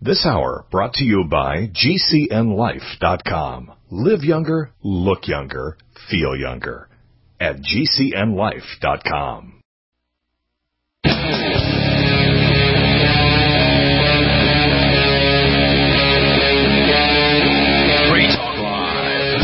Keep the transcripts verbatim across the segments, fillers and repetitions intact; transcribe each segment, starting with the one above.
This hour brought to you by G C N life dot com. Live younger, look younger, feel younger at G C N life dot com. Free Talk Live.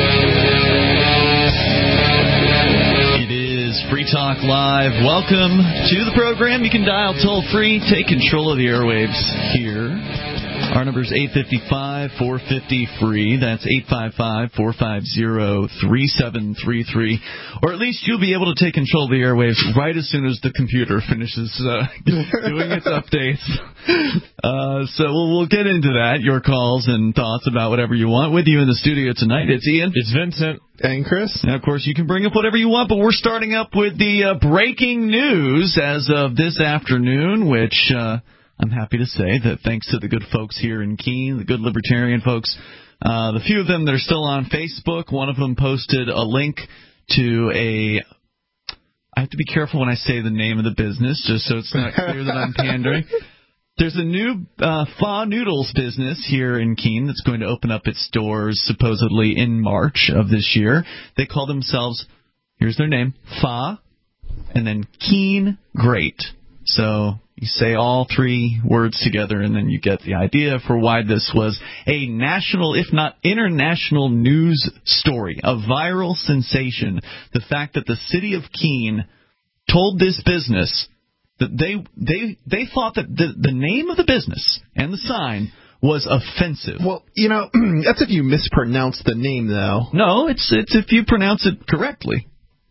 It is Free Talk Live. Welcome to the program. You can dial toll free, take control of the airwaves here. Our number is eight five five, four five zero, free. That's eight five five, four five zero, three seven three three. Or at least you'll be able to take control of the airwaves right as soon as the computer finishes uh, doing its updates. Uh, so we'll, we'll get into that, your calls and thoughts about whatever you want. With you in the studio tonight, it's Ian. It's Vincent. And Chris. And, of course, you can bring up whatever you want, but we're starting up with the uh, breaking news as of this afternoon, which... Uh, I'm happy to say that thanks to the good folks here in Keene, the good libertarian folks, uh, the few of them that are still on Facebook, one of them posted a link to a... I have to be careful when I say the name of the business, just so it's not clear that I'm pandering. There's a new uh, Pho Noodles business here in Keene that's going to open up its doors supposedly in March of this year. They call themselves, here's their name, Pho, and then Keene Great. So... you say all three words together, and then you get the idea for why this was a national, if not international, news story, a viral sensation. The fact that the city of Keene told this business that they they they thought that the, the name of the business and the sign was offensive. Well, you know, that's if you mispronounce the name, though. No, it's it's if you pronounce it correctly.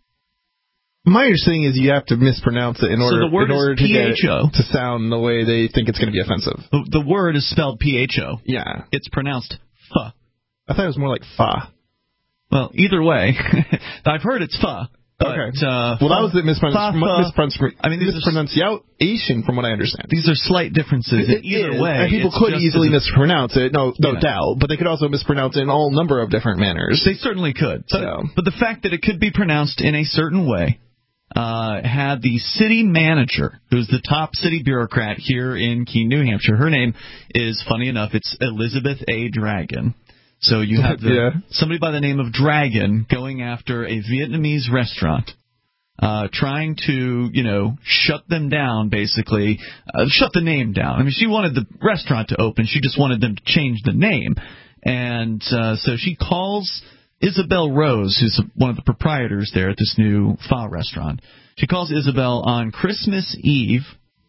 My understanding is you have to mispronounce it in order, so the word in order is to P H O. get it to sound the way they think it's going to be offensive. The, the word is spelled P H O. Yeah. It's pronounced pho. I thought it was more like fa. Well, either way, I've heard it's pho. But, okay. Uh, well, that was the mispronunciation. Mispron- I mean, these mispronunciation, from what I understand. These are slight differences. It, either is. way, and people could easily mispronounce it, no, no yeah. doubt. But they could also mispronounce it in all number of different manners. They certainly could. So. But, but the fact that it could be pronounced in a certain way. Uh, had the city manager, who's the top city bureaucrat here in Keene, New Hampshire. Her name is, funny enough, it's Elizabeth A. Dragon. So you have the, yeah. somebody by the name of Dragon going after a Vietnamese restaurant, uh, trying to, you know, shut them down, basically, uh, shut the name down. I mean, she wanted the restaurant to open. She just wanted them to change the name. And uh, so she calls... Isabel Rose, who's one of the proprietors there at this new Pho restaurant. She calls Isabel on Christmas Eve.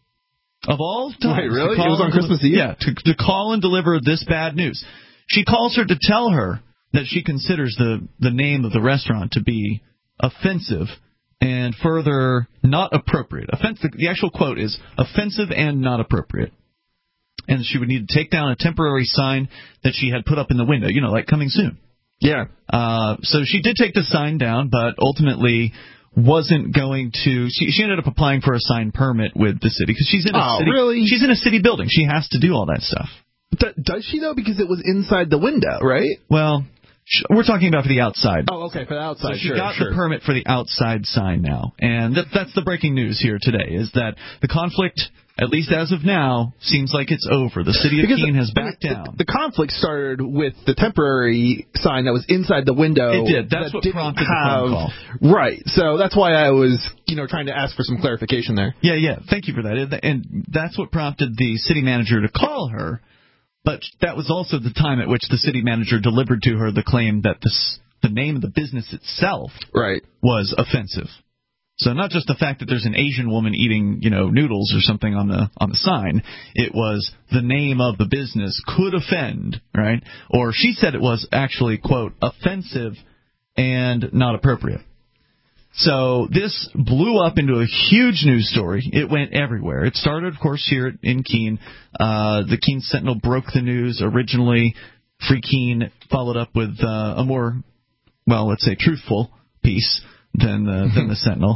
Of all times. Wait, really? It was on Christmas Eve? Yeah, to, to call and deliver this bad news. She calls her to tell her that she considers the, the name of the restaurant to be offensive and further not appropriate. Offensive, the actual quote is, offensive and not appropriate. And she would need to take down a temporary sign that she had put up in the window, you know, like coming soon. Yeah. Uh, so she did take the sign down, but ultimately wasn't going to. She, she ended up applying for a sign permit with the city because she's in a oh, city. Really? She's in a city building. She has to do all that stuff. D- does she though? Because it was inside the window, right? Well, sh- we're talking about for the outside. Oh, okay, for the outside. So she sure, got sure. the permit for the outside sign now, and that, that's the breaking news here today. Is that the conflict? At least as of now, seems like it's over. The city of because Keene has the, backed down. The, the conflict started with the temporary sign that was inside the window. It did. That's that what prompted have, the phone call. Right. So that's why I was, you know, trying to ask for some clarification there. Yeah, yeah. Thank you for that. And that's what prompted the city manager to call her. But that was also the time at which the city manager delivered to her the claim that this, the name of the business itself right. was offensive. So not just the fact that there's an Asian woman eating, you know, noodles or something on the on the sign. It was the name of the business could offend, right? Or she said it was actually, quote, offensive and not appropriate. So this blew up into a huge news story. It went everywhere. It started, of course, here in Keene. Uh, the Keene Sentinel broke the news originally. Free Keene followed up with uh, a more, well, let's say, truthful piece than the, than the Sentinel.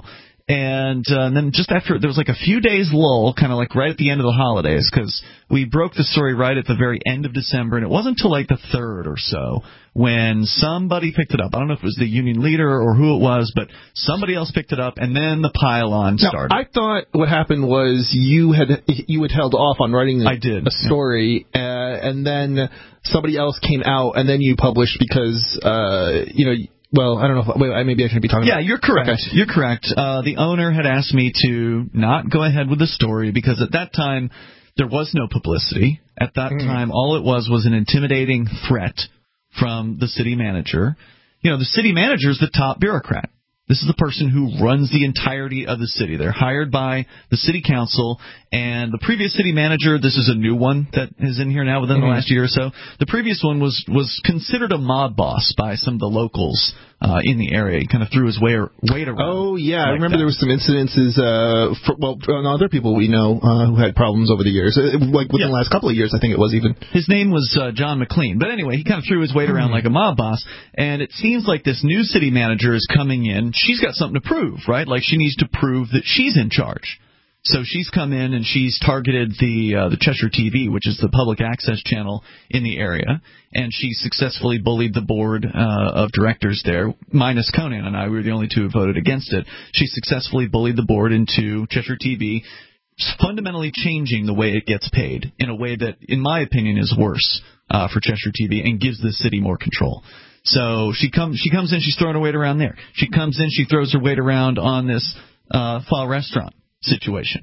And, uh, and then just after, there was like a few days lull, kind of like right at the end of the holidays, because we broke the story right at the very end of December, and it wasn't until like the third or so when somebody picked it up. I don't know if it was the union leader or who it was, but somebody else picked it up, and then the pile-on started. Now, I thought what happened was you had you had held off on writing a, I did, a story, yeah. uh, and then somebody else came out, and then you published because, uh, you know, Well, I don't know. If, wait, maybe I shouldn't be talking yeah, about. Yeah, you're correct. Okay. You're correct. Uh, the owner had asked me to not go ahead with the story because at that time there was no publicity. At that mm. time, all it was was an intimidating threat from the city manager. You know, the city manager is the top bureaucrat. This is the person who runs the entirety of the city. They're hired by the city council, and the previous city manager, this is a new one that is in here now within mm-hmm. the last year or so. The previous one was was considered a mob boss by some of the locals uh, in the area. He kind of threw his weight, weight around. Oh, yeah. Like I remember that. there was some incidences, uh, for, well, on other people we know uh, who had problems over the years. Like within yeah. the last couple of years, I think it was even. His name was uh, John McLean. But anyway, he kind of threw his weight around mm-hmm. like a mob boss, and it seems like this new city manager is coming in. She's got something to prove, right? Like she needs to prove that she's in charge. So she's come in and she's targeted the uh, the Cheshire T V, which is the public access channel in the area, and she successfully bullied the board uh, of directors there, minus Conan and I. We were the only two who voted against it. She successfully bullied the board into Cheshire T V, fundamentally changing the way it gets paid in a way that, in my opinion, is worse uh, for Cheshire T V and gives the city more control. So she comes she comes in, she's throwing her weight around there. She comes in, she throws her weight around on this uh, Pho restaurant situation.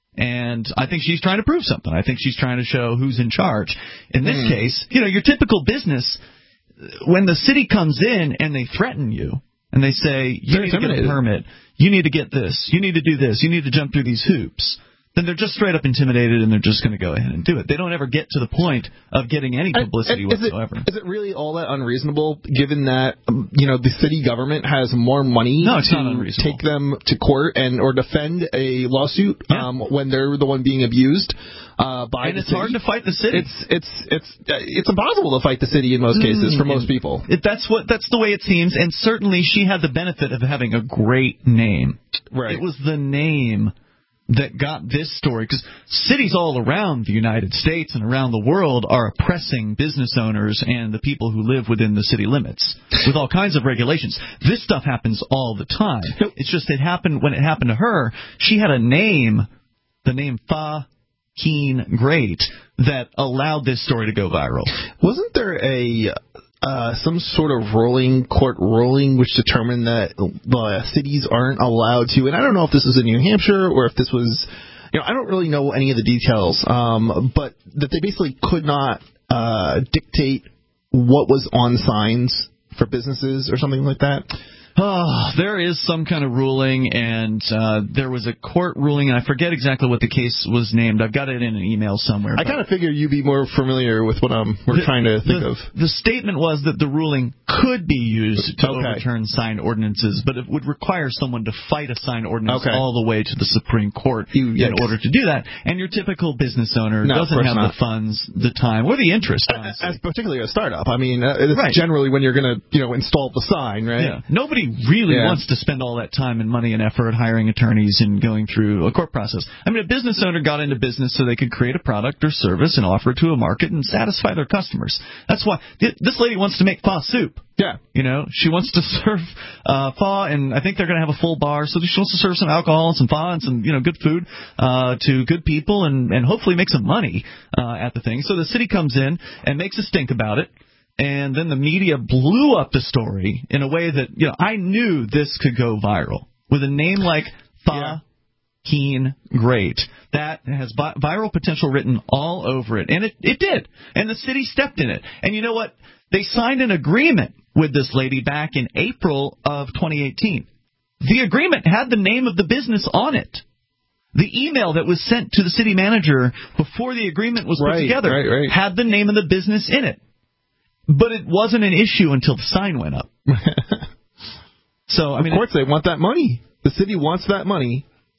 And I think she's trying to prove something. I think she's trying to show who's in charge. In this mm. case, you know, your typical business, when the city comes in and they threaten you, and they say, you They're need to get a permit, you need to get this, you need to do this, you need to jump through these hoops, then they're just straight up intimidated and they're just going to go ahead and do it. They don't ever get to the point of getting any publicity and, and is whatsoever. It, is it really all that unreasonable, given that um, you know the city government has more money no, it's to not unreasonable. take them to court and or defend a lawsuit yeah. um, when they're the one being abused uh, by and the it's city? hard to fight the city. It's it's it's uh, it's impossible to fight the city in most cases mm, for most people. It, that's what that's the way it seems, and certainly she had the benefit of having a great name. Right. It was the name that got this story, because cities all around the United States and around the world are oppressing business owners and the people who live within the city limits with all kinds of regulations. This stuff happens all the time. It's just it happened when it happened to her. She had a name, the name Pho Keen Great, that allowed this story to go viral. Wasn't there a Uh, some sort of ruling, court ruling, which determined that uh, cities aren't allowed to, and I don't know if this was in New Hampshire or if this was, you know, I don't really know any of the details, um, but that they basically could not uh, dictate what was on signs for businesses or something like that. Oh, there is some kind of ruling, and uh, there was a court ruling, and I forget exactly what the case was named. I've got it in an email somewhere. I kind of figure you'd be more familiar with what um, we're the, trying to think the, of. The statement was that the ruling could be used to okay. overturn sign ordinances, but it would require someone to fight a sign ordinance okay. all the way to the Supreme Court you, in yes. order to do that. And your typical business owner no, doesn't have not. the funds, the time, or the interest, honestly. As particularly a startup. I mean, uh, it's right. generally when you're going to, you know, install the sign, right? Yeah. Nobody really yeah. wants to spend all that time and money and effort hiring attorneys and going through a court process. I mean, a business owner got into business so they could create a product or service and offer it to a market and satisfy their customers. That's why this lady wants to make pho soup. Yeah. You know, she wants to serve uh, pho, and I think they're going to have a full bar, so she wants to serve some alcohol and some pho and some, you know, good food uh, to good people and, and hopefully make some money uh, at the thing. So the city comes in and makes a stink about it. And then the media blew up the story in a way that, you know, I knew this could go viral. With a name like Pho yeah. Keen Great, that has vi- viral potential written all over it. And it, it did. And the city stepped in it. And you know what? They signed an agreement with this lady back in April of twenty eighteen. The agreement had the name of the business on it. The email that was sent to the city manager before the agreement was put right, together right, right. had the name of the business in it. But it wasn't an issue until the sign went up. So I mean, of course, they want that money. The city wants that money.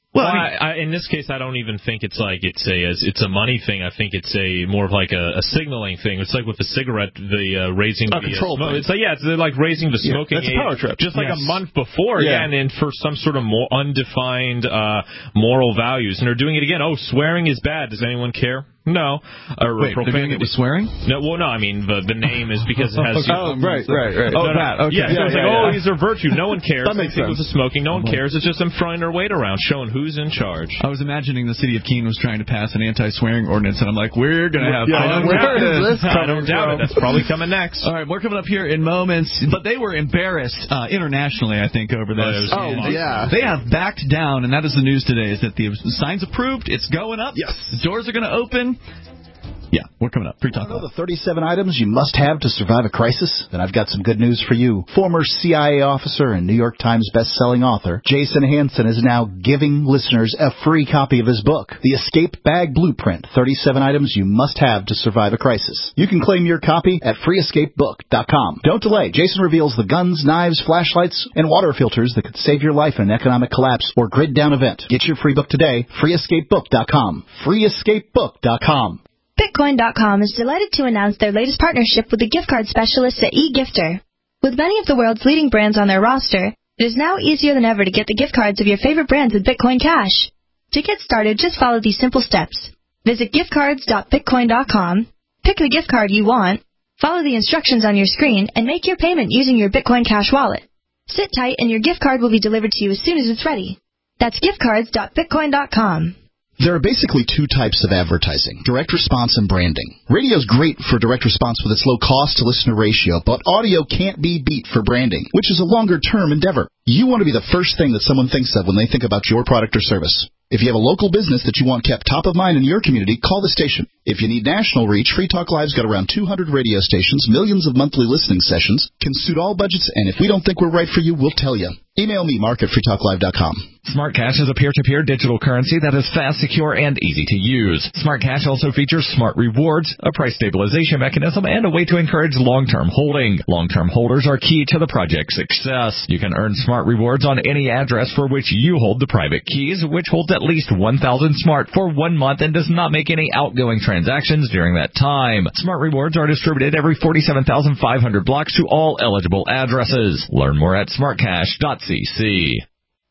Well, well I mean, I, I, in this case, I don't even think it's like it's a it's a money thing. I think it's a more of like a, a signaling thing. It's like with the cigarette, the uh, raising a the control uh, smoke. thing. It's like yeah, it's like raising the Yeah, smoking that's a age, power trip. just like Yes. a month before. Yeah. Yeah, and, and for some sort of more undefined uh, moral values, and they're doing it again. Oh, swearing is bad. Does anyone care? No. Or wait, they're doing it with swearing? No, well, no. I mean, the the name is because it has. Oh, right, right, right. Oh, no, that. Okay. Yeah, so Yeah, it's yeah, like, yeah. oh, these are virtue. No one cares. That makes Same thing sense. with the smoking. No one cares. It's just them throwing their weight around, showing who's in charge. I was imagining the city of Keene was trying to pass an anti-swearing ordinance, and I'm like, we're going to have Yeah, fun. I don't where doubt is it. this I don't coming doubt from? it. That's probably coming next. All right, we're coming up here in moments, but they were embarrassed uh, internationally, I think, over this. Oh, And yeah. They have backed down, and that is the news today, is that the sign's approved, it's going up. Yes. The doors are going to open. Yeah, we're coming up. Free Talk Know Live. the thirty-seven items you must have to survive a crisis? Then I've got some good news for you. Former C I A officer and New York Times best-selling author Jason Hansen is now giving listeners a free copy of his book, The Escape Bag Blueprint, thirty-seven items you must have to survive a crisis. You can claim your copy at free escape book dot com. Don't delay. Jason reveals the guns, knives, flashlights, and water filters that could save your life in an economic collapse or grid-down event. Get your free book today, free escape book dot com. free escape book dot com. Bitcoin dot com is delighted to announce their latest partnership with the gift card specialists at eGifter. With many of the world's leading brands on their roster, it is now easier than ever to get the gift cards of your favorite brands with Bitcoin Cash. To get started, just follow these simple steps. Visit gift cards dot bitcoin dot com, pick the gift card you want, follow the instructions on your screen, and make your payment using your Bitcoin Cash wallet. Sit tight and your gift card will be delivered to you as soon as it's ready. That's gift cards dot bitcoin dot com. There are basically two types of advertising, direct response and branding. Radio's great for direct response with its low cost to listener ratio, but audio can't be beat for branding, which is a longer-term endeavor. You want to be the first thing that someone thinks of when they think about your product or service. If you have a local business that you want kept top of mind in your community, call the station. If you need national reach, Free Talk Live's got around two hundred radio stations, millions of monthly listening sessions, can suit all budgets, and if we don't think we're right for you, we'll tell you. Email me, mark at free talk live dot com. Smart Cash is a peer-to-peer digital currency that is fast, secure, and easy to use. Smart Cash also features Smart Rewards, a price stabilization mechanism, and a way to encourage long-term holding. Long-term holders are key to the project's success. You can earn Smart Rewards on any address for which you hold the private keys, which holds at least one thousand Smart for one month and does not make any outgoing transactions during that time. Smart Rewards are distributed every forty-seven thousand five hundred blocks to all eligible addresses. Learn more at smart cash dot c c.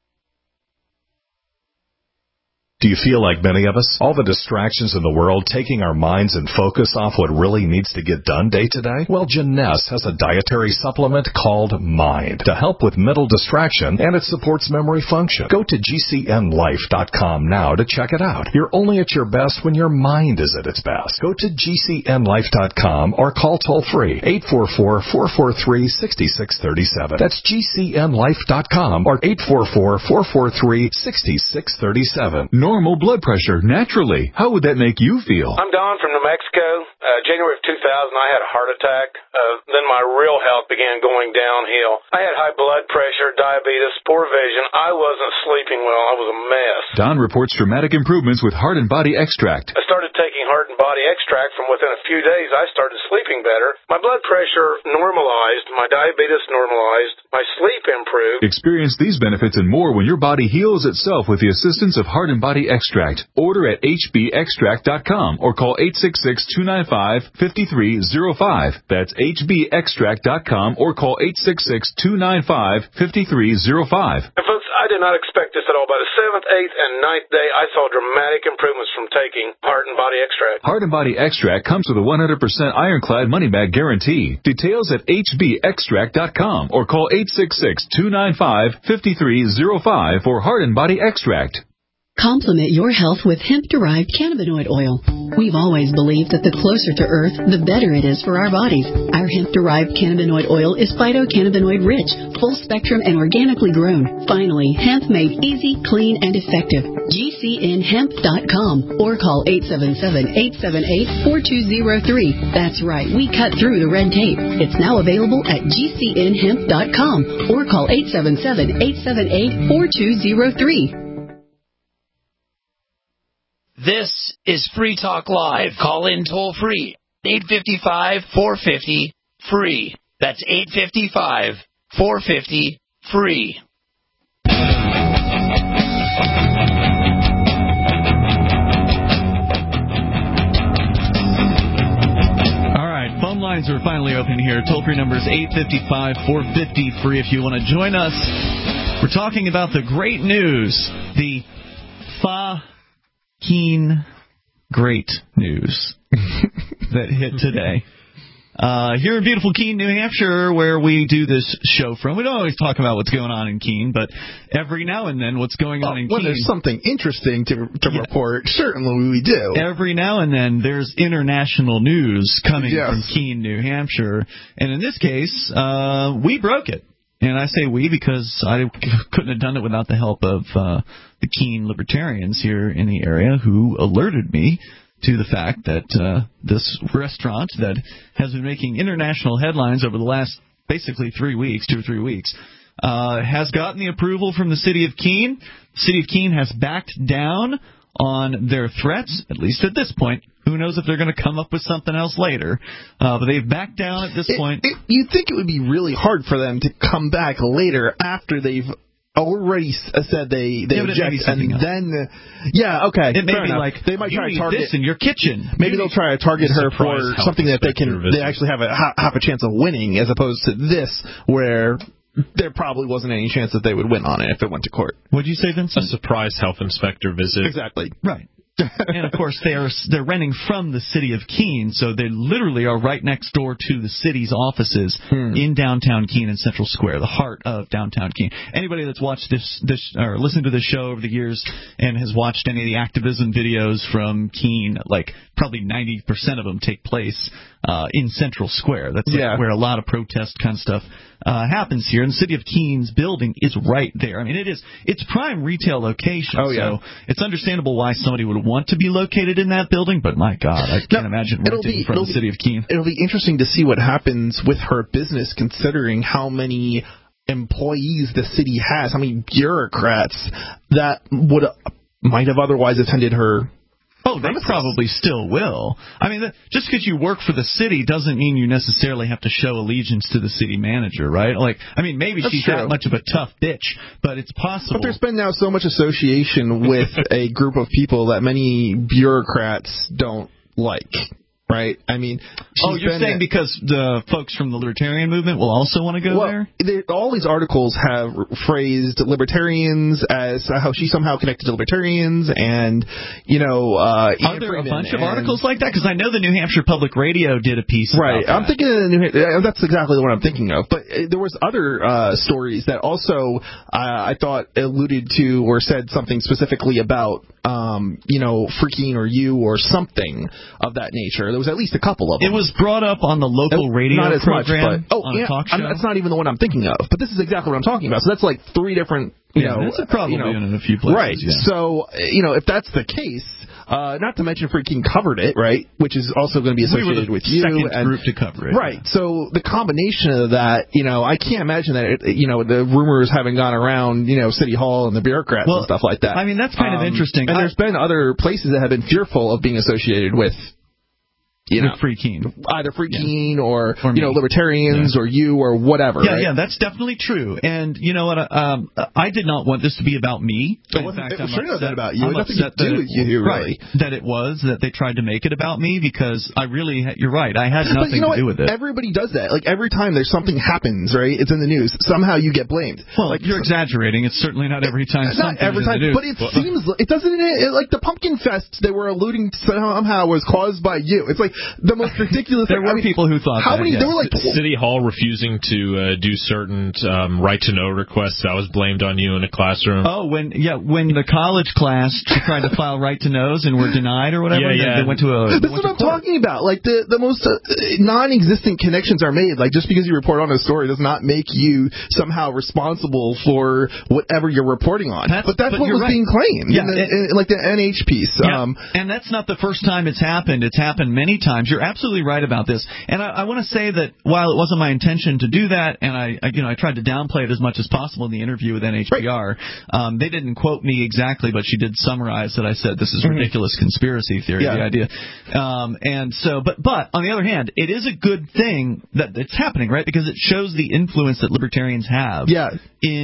Do you feel like many of us? All the distractions in the world taking our minds and focus off what really needs to get done day to day? Well, Jeunesse has a dietary supplement called Mind to help with mental distraction, and it supports memory function. Go to G C N life dot com now to check it out. You're only at your best when your mind is at its best. Go to G C N life dot com or call toll-free eight four four, four four three, six six three seven. That's G C N life dot com or eight four four, four four three, six six three seven. Normal blood pressure, naturally. How would that make you feel? I'm Don from New Mexico. Uh, January of two thousand, I had a heart attack. Uh, then my real health began going downhill. I had high blood pressure, diabetes, poor vision. I wasn't sleeping well. I was a mess. Don reports dramatic improvements with Heart and Body Extract. I started taking Heart and Body Extract. From within a few days, I started sleeping better. My blood pressure normalized. My diabetes normalized. My sleep improved. Experience these benefits and more when your body heals itself with the assistance of Heart and Body Extract. Order at H B extract dot com or call eight six six, two nine five, five three zero five. That's H B extract dot com or call eight six six, two nine five, five three zero five. And folks, I did not expect this at all. By the seventh, eighth, and ninth day, I saw dramatic improvements from taking Heart and Body Extract. Heart and Body Extract comes with a one hundred percent ironclad money-back guarantee. Details at H B extract dot com or call eight six six, two nine five, five three zero five for Heart and Body Extract. Complement your health with hemp-derived cannabinoid oil. We've always believed that the closer to Earth, the better it is for our bodies. Our hemp-derived cannabinoid oil is phytocannabinoid-rich, full-spectrum, and organically grown. Finally, hemp made easy, clean, and effective. G C N hemp dot com or call eight seven seven, eight seven eight, four two zero three. That's right, we cut through the red tape. It's now available at G C N hemp dot com or call eight seven seven, eight seven eight, four two zero three. This is Free Talk Live. Call in toll free. eight five five, four five zero, free. That's eight five five, four five zero, free. lines are finally open here. Toll-free number is eight five five, four five zero, free if you want to join us. We're talking about the great news, the Fa-Keen great news that hit today. Uh, here in beautiful Keene, New Hampshire, where we do this show from. We don't always talk about what's going on in Keene, but every now and then what's going on oh, in when Keene. When there's something interesting to to yeah. report, certainly we do. Every now and then there's international news coming yes. from Keene, New Hampshire. And in this case, uh, we broke it. And I say we because I couldn't have done it without the help of uh, the Keene libertarians here in the area who alerted me to the fact that uh, this restaurant that has been making international headlines over the last basically three weeks, two or three weeks, uh, has gotten the approval from the city of Keene. The city of Keene has backed down on their threats, at least at this point. Who knows if they're going to come up with something else later. Uh, but they've backed down at this it, point. It, you'd think it would be really hard for them to come back later after they've already said they they yeah, object, and else. then yeah, okay, it may be enough. like they might you try need to target this in your kitchen. Maybe you they'll try to target her for something that they can visit. They actually have a have a chance of winning, as opposed to this where there probably wasn't any chance that they would win on it if it went to court. What'd you say, Vincent? A surprise health inspector visit. Exactly. Right. And of course they are they're renting from the city of Keene, so they literally are right next door to the city's offices hmm. in downtown Keene and Central Square, the heart of downtown Keene. Anybody that's watched this this or listened to this show over the years and has watched any of the activism videos from Keene, like probably ninety percent of them take place uh, in Central Square. That's like yeah. where a lot of protest kind of stuff uh, happens here. And the city of Keene's building is right there. I mean, it is it's prime retail location. Oh yeah. So it's understandable why somebody would want to be located in that building, but my God, I can't now, imagine renting from the city of Keene. It'll be interesting to see what happens with her business, considering how many employees the city has, how many bureaucrats that would might have otherwise attended her. Oh, they probably still will. I mean, just because you work for the city doesn't mean you necessarily have to show allegiance to the city manager, right? Like, I mean, maybe That's she's true. that much of a tough bitch, but it's possible. But there's been now so much association with a group of people that many bureaucrats don't like. Right? I mean, oh, you're saying because the folks from the libertarian movement will also want to go well, there? All these articles have phrased libertarians as how she's somehow connected to libertarians, and you know, uh, are there a bunch of articles like that? Because I know the New Hampshire Public Radio did a piece. Right. About I'm that. thinking of the New Hampshire, that's exactly the one I'm thinking of. But uh, there was other uh, stories that also uh, I thought alluded to or said something specifically about, um, you know, freaking or you or something of that nature. There was at least a couple of them. It was brought up on the local radio not as program. Much, but, oh, on yeah, a talk show. I'm, that's not even the one I'm thinking of. But this is exactly what I'm talking about. So that's like three different, you yeah, know, that's probably you know, in a few places. Right. Yeah. So, you know, if that's the case, uh, not to mention Freaking covered it, right, which is also going to be associated we were the with you. Second and, group to cover it. Right. Yeah. So the combination of that, you know, I can't imagine that, it, you know, the rumors having gone around, you know, City Hall and the bureaucrats well, and stuff like that. I mean, that's kind um, of interesting. And I, there's been other places that have been fearful of being associated with. You know, Free Keene. Either Free Keene yeah. or, or you know, libertarians yeah. or you or whatever. Yeah, right? yeah, that's definitely true. And you know what? Um, I did not want this to be about me. It In fact, it was I'm sure upset, not about you. I'm it had nothing to do that with you, really. Right, that it was, that they tried to make it about me because I really, you're right, I had nothing but you know to do what? with it. Everybody does that. Like, every time there's something happens, right, it's in the news, somehow you get blamed. Well, like, you're exaggerating. It's certainly not every time Not something every is time, in the news. but it well, seems, it doesn't, it, like the Pumpkin Fest they were alluding to somehow was caused by you. It's like the most ridiculous there were I mean, people who thought how that, many yeah. there were like City Hall refusing to uh, do certain um, right to know requests. That was blamed on you in a classroom. Oh, when yeah, when the college class tried to file right to knows and were denied or whatever. Yeah, yeah. They, they went to a. This is what I'm talking about. Like the the most uh, non-existent connections are made. Like just because you report on a story does not make you somehow responsible for whatever you're reporting on. That's, but that's but what was right. being claimed. Yeah, in the, it, in, like the N H piece. Yeah, Um, and that's not the first time it's happened. It's happened many times. You're absolutely right about this. And I, I want to say that while it wasn't my intention to do that, and I, I, you know, I tried to downplay it as much as possible in the interview with N H P R. Right. Um, they didn't quote me exactly, but she did summarize that I said this is mm-hmm. ridiculous conspiracy theory, yeah. the idea. Um, and so, but but on the other hand, it is a good thing that it's happening, right? Because it shows the influence that libertarians have yeah. in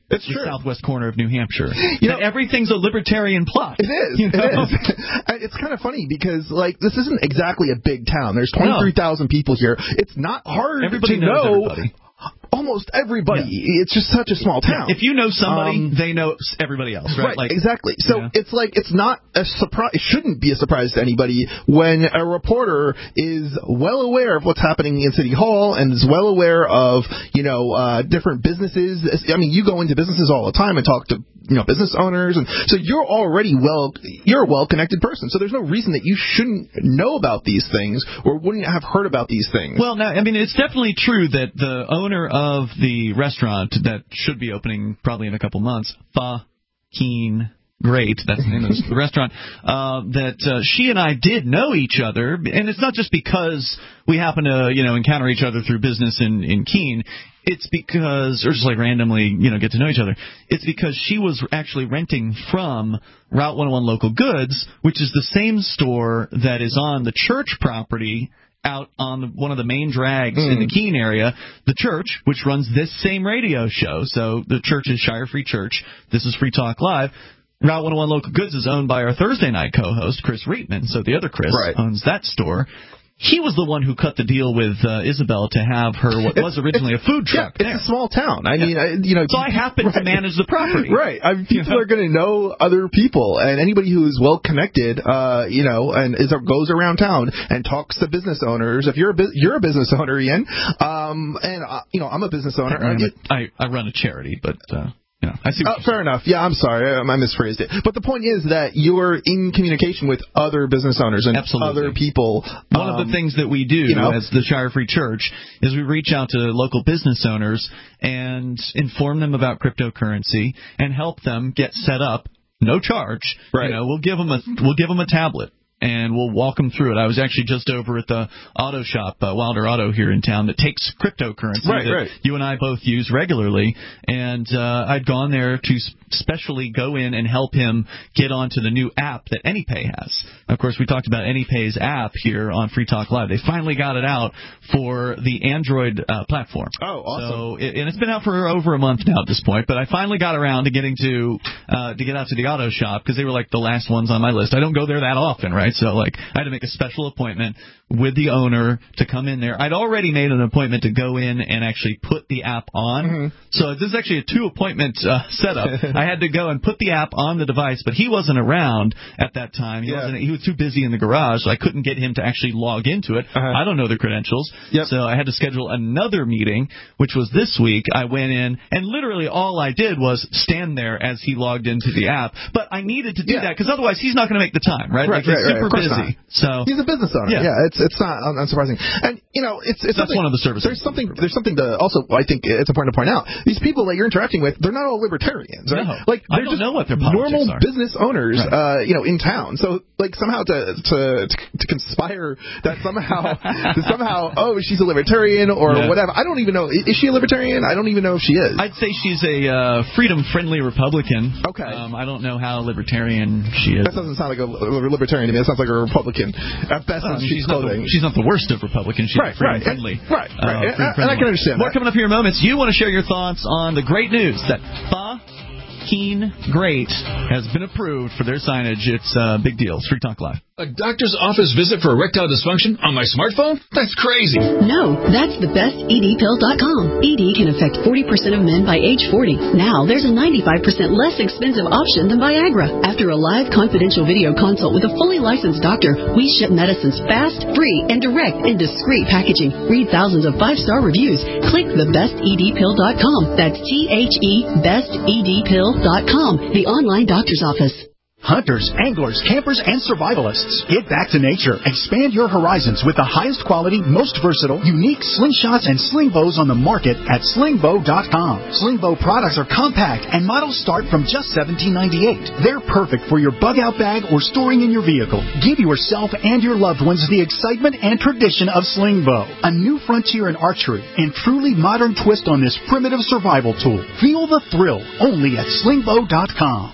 It's the true. southwest corner of New Hampshire. You know, and everything's a libertarian plot. It is. You know? It is. It's kind of funny because, like, this isn't exactly a big town. There's twenty-three thousand no. people here. It's not hard everybody to knows know. Everybody. Almost everybody. Yeah. It's just such a small town. If you know somebody, um, they know everybody else, right? Right, like, exactly. So yeah. it's like it's not a surprise. It shouldn't be a surprise to anybody when a reporter is well aware of what's happening in City Hall and is well aware of you know uh, different businesses. I mean, you go into businesses all the time and talk to you know business owners, and so you're already well. You're a well-connected person. So there's no reason that you shouldn't know about these things or wouldn't have heard about these things. Well, now I mean, it's definitely true that the owner of the restaurant that should be opening probably in a couple months, Fa Keen Great, that's the name of the restaurant, uh, that uh, she and I did know each other, and it's not just because we happen to, you know, encounter each other through business in, in Keene. It's because, or just like randomly, you know, get to know each other. It's because she was actually renting from Route one oh one Local Goods, which is the same store that is on the church property out on the, one of the main drags mm. in the Keene area, the church, which runs this same radio show. So the church is Shire Free Church. This is Free Talk Live. Route one oh one Local Goods is owned by our Thursday night co-host, Chris Reitman. So the other Chris right. owns that store. He was the one who cut the deal with uh, Isabel to have her what was originally a food truck. Yeah, it's a small town. I yeah. mean, I, you know, so I happen right. to manage the property. Right. I mean, people you know? are going to know other people, and anybody who is well connected, uh, you know, and is goes around town and talks to business owners. If you're a bu- you're a business owner, Ian, um, and uh, you know, I'm a business owner. I, I, I run a charity, but. Uh, You know, I see uh, fair enough. Yeah, I'm sorry. I, I misphrased it. But the point is that you're in communication with other business owners and Absolutely. other people. One um, of the things that we do you know, as the Shire Free Church is we reach out to local business owners and inform them about cryptocurrency and help them get set up, no charge. Right. You know, we'll give them a we'll give them a tablet. And we'll walk them through it. I was actually just over at the auto shop, uh, Wilder Auto here in town, that takes cryptocurrency right, that right. you and I both use regularly. And uh, I'd gone there to specially go in and help him get onto the new app that AnyPay has. Of course, we talked about AnyPay's app here on Free Talk Live. They finally got it out for the Android uh, platform. Oh, awesome. So, it, and it's been out for over a month now at this point, but I finally got around to getting to uh, to get out to the auto shop because they were like the last ones on my list. I don't go there that often, right? So, like, I had to make a special appointment with the owner to come in there. I'd already made an appointment to go in and actually put the app on. Mm-hmm. So this is actually a two-appointment uh, setup. I had to go and put the app on the device, but he wasn't around at that time. He, yeah. wasn't, he was too busy in the garage, so I couldn't get him to actually log into it. Uh-huh. I don't know the credentials. Yep. So I had to schedule another meeting, which was this week. I went in, and literally all I did was stand there as he logged into the app. But I needed to do yeah. that, because otherwise he's not going to make the time, right? Right, like he's right, super right. busy. Not. So he's a business owner. Yeah, yeah it's it's not unsurprising. And you know, it's it's that's one of the services. There's something there's something to also I think it's important to point out. These people that you're interacting with, they're not all libertarians, right? No, like I they're don't just know what their politics normal are. business owners, right. uh, you know, in town. So like somehow to to to conspire that somehow that somehow oh she's a libertarian or yeah. whatever. I don't even know. Is she a libertarian? I don't even know if she is. I'd say she's a uh, freedom-friendly Republican. Okay. Um, I don't know how libertarian she is. That doesn't sound like a libertarian to me. That sounds like a Republican. At best, uh, she's, she's, not the, she's not the worst of Republicans. She's right, freedom-friendly. Right, right. right. Uh, and, and I can understand More that. coming up here in moments. You want to share your thoughts on the great news that Fa Keen Great has been approved for their signage. It's a uh, big deal. Free Talk Live. A doctor's office visit for erectile dysfunction on my smartphone? That's crazy. No, that's the best E D pill dot com. E D can affect forty percent of men by age forty. Now there's a ninety-five percent less expensive option than Viagra. After a live confidential video consult with a fully licensed doctor, we ship medicines fast, free, and direct in discreet packaging. Read thousands of five-star reviews. Click the best E D pill dot com. That's T H E best E D pill dot com, the online doctor's office. Hunters, anglers, campers, and survivalists. Get back to nature. Expand your horizons with the highest quality, most versatile, unique slingshots and sling bows on the market at sling bow dot com. Sling bow products are compact and models start from just seventeen ninety-eight. They're perfect for your bug out bag or storing in your vehicle. Give yourself and your loved ones the excitement and tradition of sling bow. A new frontier in archery and truly modern twist on this primitive survival tool. Feel the thrill only at sling bow dot com.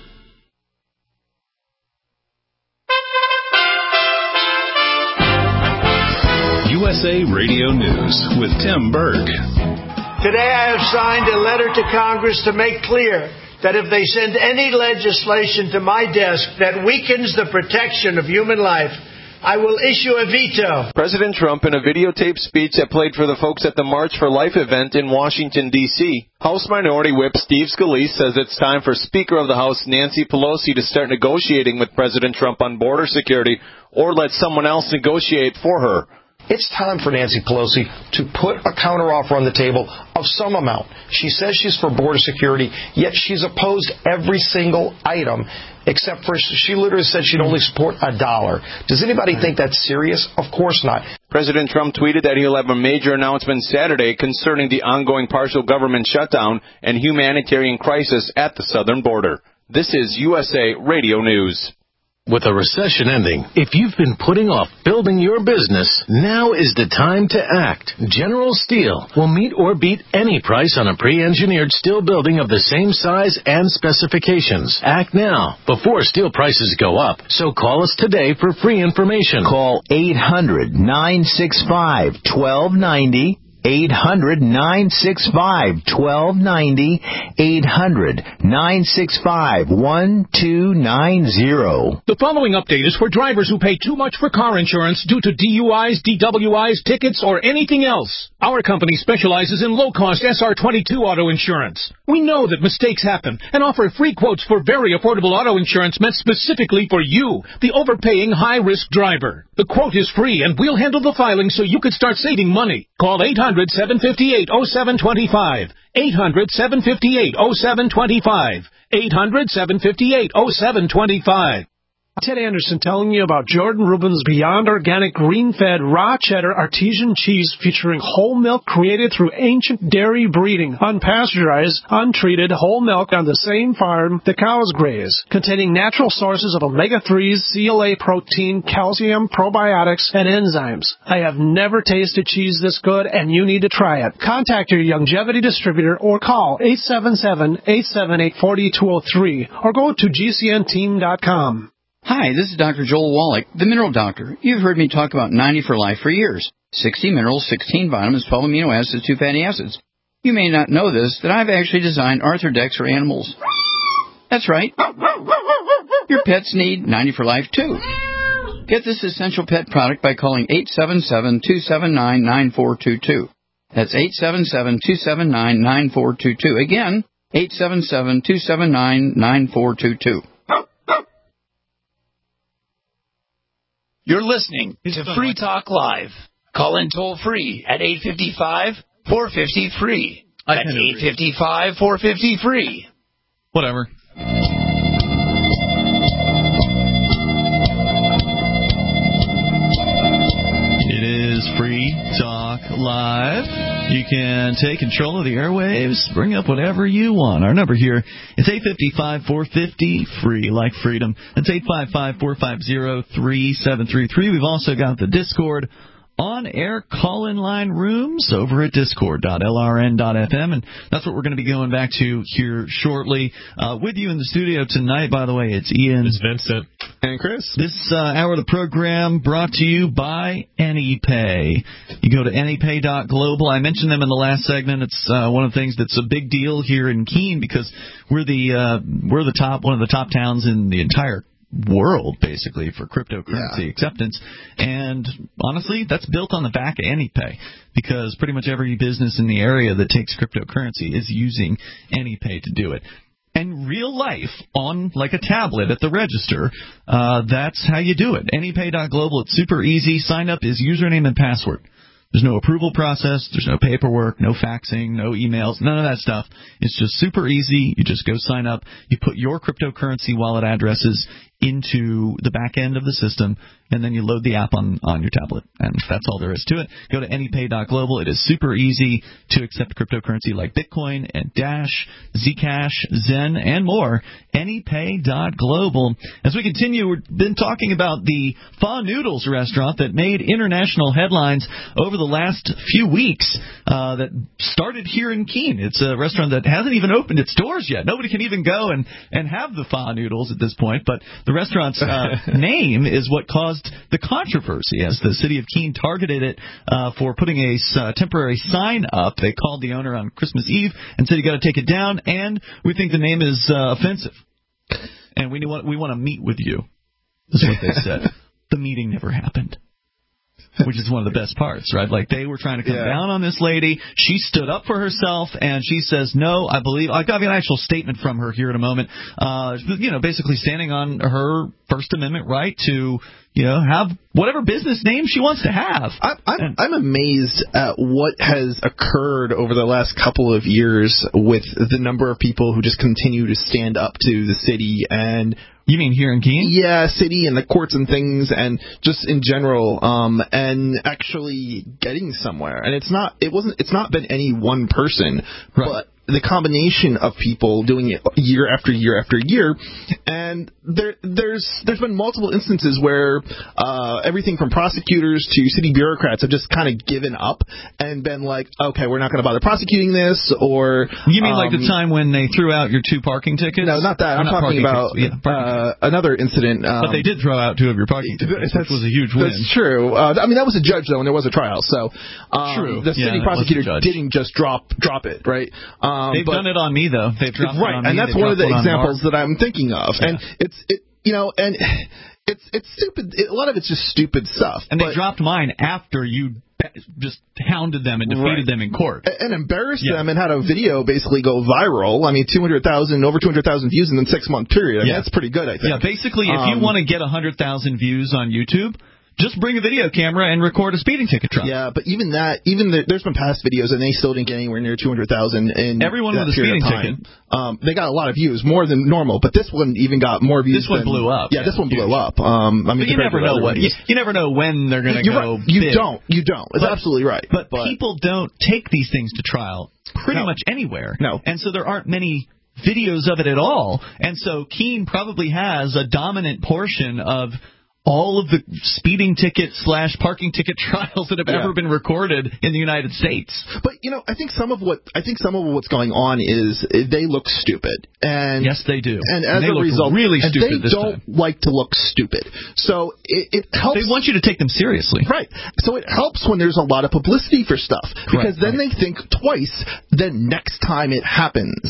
U S A Radio News with Tim Berg. Today I have signed a letter to Congress to make clear that if they send any legislation to my desk that weakens the protection of human life, I will issue a veto. President Trump, in a videotaped speech that played for the folks at the March for Life event in Washington, D C, House Minority Whip Steve Scalise says it's time for Speaker of the House Nancy Pelosi to start negotiating with President Trump on border security or let someone else negotiate for her. It's time for Nancy Pelosi to put a counteroffer on the table of some amount. She says she's for border security, yet she's opposed every single item, except for she literally said she'd only support a dollar. Does anybody think that's serious? Of course not. President Trump tweeted that he'll have a major announcement Saturday concerning the ongoing partial government shutdown and humanitarian crisis at the southern border. This is U S A Radio News. With a recession ending, if you've been putting off building your business, now is the time to act. General Steel will meet or beat any price on a pre-engineered steel building of the same size and specifications. Act now, before steel prices go up. So call us today for free information. Call eight hundred, nine six five, one two nine zero. eight hundred, nine six five, one two nine zero. eight hundred, nine six five, one two nine zero. The following update is for drivers who pay too much for car insurance due to D U Is, D W Is, tickets, or anything else. Our company specializes in low-cost S R twenty-two auto insurance. We know that mistakes happen and offer free quotes for very affordable auto insurance meant specifically for you, the overpaying high-risk driver. The quote is free, and we'll handle the filing so you can start saving money. Call eight hundred, seven five eight, oh seven two five. eight hundred, seven five eight, oh seven two five. eight hundred, seven five eight, oh seven two five. Ted Anderson telling you about Jordan Rubin's Beyond Organic Green-Fed Raw Cheddar Artesian Cheese featuring whole milk created through ancient dairy breeding, unpasteurized, untreated whole milk on the same farm the cows graze, containing natural sources of omega threes, C L A protein, calcium, probiotics, and enzymes. I have never tasted cheese this good, and you need to try it. Contact your Longevity distributor or call eight seven seven, eight seven eight, four two zero three or go to G C N team dot com. Hi, this is Doctor Joel Wallach, the Mineral Doctor. You've heard me talk about ninety for Life for years. sixty minerals, sixteen vitamins, twelve amino acids, two fatty acids. You may not know this, that I've actually designed Arthrodex for animals. That's right. Your pets need ninety for Life, too. Get this essential pet product by calling eight seven seven, two seven nine, nine four two two. That's eight seven seven, two seven nine, nine four two two. Again, eight seven seven, two seven nine, nine four two two. You're listening to Free Talk Live. Call in toll free at eight five five, four five zero, free. That's eight five five, four five zero, free. Whatever. It is Free Talk Live. You can take control of the airwaves, bring up whatever you want. Our number here is eight five five, four five zero, free, like freedom. That's eight five five, four five zero, three seven three three. We've also got the Discord on-air call-in line rooms over at discord dot L R N dot F M, and that's what we're going to be going back to here shortly. Uh, with you in the studio tonight, by the way, it's Ian. It's Vincent. And Chris. This uh, hour of the program brought to you by AnyPay. You go to any pay dot global. I mentioned them in the last segment. It's uh, one of the things that's a big deal here in Keene because we're the uh, we're the top one of the top towns in the entire world, basically, for cryptocurrency yeah. acceptance. And honestly, that's built on the back of AnyPay because pretty much every business in the area that takes cryptocurrency is using AnyPay to do it. And real life, on like a tablet at the register, uh, that's how you do it. any pay dot global. It's super easy. Sign up is username and password. There's no approval process. There's no paperwork, no faxing, no emails, none of that stuff. It's just super easy. You just go sign up. You put your cryptocurrency wallet addresses into the back end of the system, and then you load the app on, on your tablet. And that's all there is to it. Go to any pay dot global. It is super easy to accept cryptocurrency like Bitcoin and Dash, Zcash, Zen, and more. any pay dot global. As we continue, we've been talking about the Pho Noodles restaurant that made international headlines over the last few weeks uh, that started here in Keene. It's a restaurant that hasn't even opened its doors yet. Nobody can even go and, and have the Pho Noodles at this point, but the The restaurant's uh, name is what caused the controversy, as the city of Keene targeted it uh, for putting a uh, temporary sign up. They called the owner on Christmas Eve and said, you got to take it down, and we think the name is uh, offensive. And we want we want to meet with you, is what they said. The meeting never happened, which is one of the best parts, right? Like, they were trying to come yeah. down on this lady. She stood up for herself, and she says, no, I believe... I'll give you an actual statement from her here in a moment. Uh, you know, basically standing on her First Amendment right to, you know, have whatever business name she wants to have. I'm, I'm, I'm amazed at what has occurred over the last couple of years with the number of people who just continue to stand up to the city and... You mean here in Keene? Yeah, city and the courts and things, and just in general, um, and actually getting somewhere. And it's not, it wasn't, it's not been any one person, right. but the combination of people doing it year after year after year, and there, there's there's been multiple instances where uh, everything from prosecutors to city bureaucrats have just kind of given up and been like, okay, we're not going to bother prosecuting this, or... You mean um, like the time when they threw out your two parking tickets? No, not that. I'm not talking about tickets, yeah, uh, another incident. Um, but they did throw out two of your parking tickets, which was a huge win. That's true. Uh, I mean, that was a judge, though, and there was a trial, so um, true. the city yeah, prosecutor didn't just drop drop it, right? Um, They've but, done it on me, though. They've dropped right, it on me. and that's They've one of the on examples Mark. that I'm thinking of. Yeah. And it's, it, you know, and it's it's stupid. It, a lot of it's just stupid stuff. And but, they dropped mine after you just hounded them and defeated right. them in court. And embarrassed yeah. them and had a video basically go viral. I mean, two hundred thousand, over two hundred thousand views in a six-month period. I mean, yeah. that's pretty good, I think. Yeah, basically, if um, you want to get one hundred thousand views on YouTube, just bring a video camera and record a speeding ticket truck. Yeah, but even that, even the, there's been past videos and they still didn't get anywhere near two hundred thousand in Everyone that with a speeding ticket. ticket. Um, they got a lot of views, more than normal, but this one even got more views. This one than, blew up. Yeah, yeah, this one huge. blew up. Um, I mean, but you never know what you, you never know when they're going to go. Right. You big. don't. You don't. It's but, absolutely right. But, but people don't take these things to trial pretty no. much anywhere. No. And so there aren't many videos of it at all. And so Keene probably has a dominant portion of all of the speeding ticket slash parking ticket trials that have yeah. ever been recorded in the United States. But you know, I think some of what I think some of what's going on is they look stupid, and yes, they do. And as and they a look result, really and stupid they this don't time. like to look stupid. So it, it helps. They want you to take them seriously, right? So it helps when there's a lot of publicity for stuff, because right, then right. they think twice the next time it happens,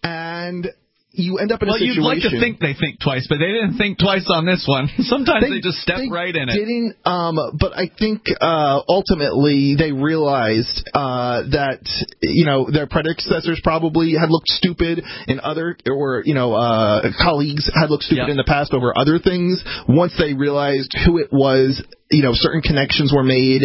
and you end up in well, a situation... Well, you'd like to think they think twice, but they didn't think twice on this one. Sometimes they, they just step they right in didn't, it. Um, but I think uh, ultimately they realized uh, that, you know, their predecessors probably had looked stupid in other, or, you know, uh, colleagues had looked stupid yep. in the past over other things. Once they realized who it was, you know, certain connections were made.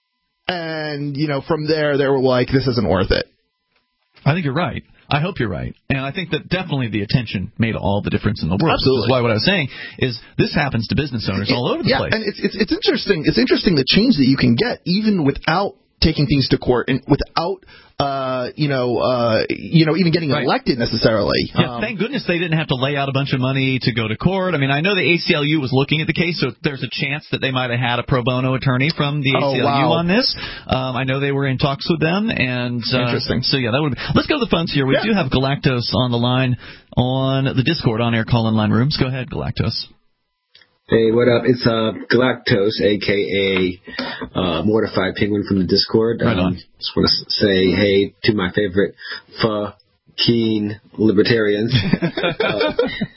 And, you know, from there, they were like, this isn't worth it. I think you're right. I hope you're right. And I think that definitely the attention made all the difference in the world. Absolutely. Which is why what I was saying is this happens to business owners all over the yeah, place. And it's, it's it's interesting. It's interesting the change that you can get even without taking things to court and without uh, you know, uh, you know, even getting right. elected necessarily. Yeah, um, thank goodness they didn't have to lay out a bunch of money to go to court. I mean, I know the A C L U was looking at the case, so there's a chance that they might have had a pro bono attorney from the A C L U oh, wow. on this. Um, I know they were in talks with them, and uh, interesting. So yeah, that would. Be, let's go to the phones here. We yeah. do have Galactos on the line on the Discord on air call-in line rooms. Go ahead, Galactos. Hey, what up? It's uh, Galactos, a k a. Uh, Mortified Penguin from the Discord. Right on. Um, just want to say hey to my favorite fucking libertarians. uh,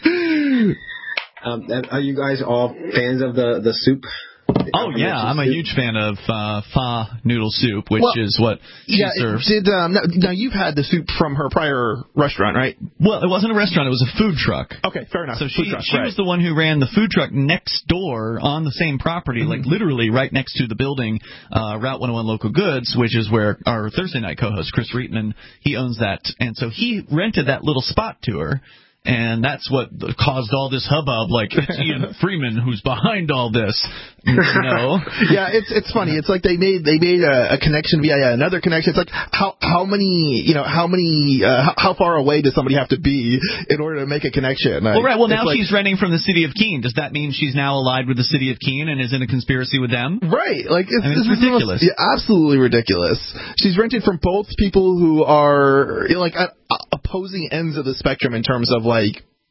um, are you guys all fans of the, the soup? Oh, yeah, I'm a huge fan of uh, pho noodle soup, which well, is what she yeah, serves. Did, um, now, now, you've had the soup from her prior restaurant, right? Well, it wasn't a restaurant. It was a food truck. Okay, fair enough. So food she, truck, she right. was the one who ran the food truck next door on the same property, mm-hmm. like literally right next to the building, uh, Route one oh one Local Goods, which is where our Thursday night co-host, Chris Reitman, he owns that. And so he rented that little spot to her. And that's what caused all this hubbub, like it's Ian Freeman who's behind all this. No. Yeah, it's it's funny. It's like they made they made a, a connection via another connection. It's like how how many you know how many uh, how, how far away does somebody have to be in order to make a connection? Like, well, right. Well, now like, she's renting from the city of Keene. Does that mean she's now allied with the city of Keene and is in a conspiracy with them? Right. Like it's, I mean, it's it's ridiculous. Most, yeah, absolutely ridiculous. She's rented from both people who are you know, like at opposing ends of the spectrum in terms of like.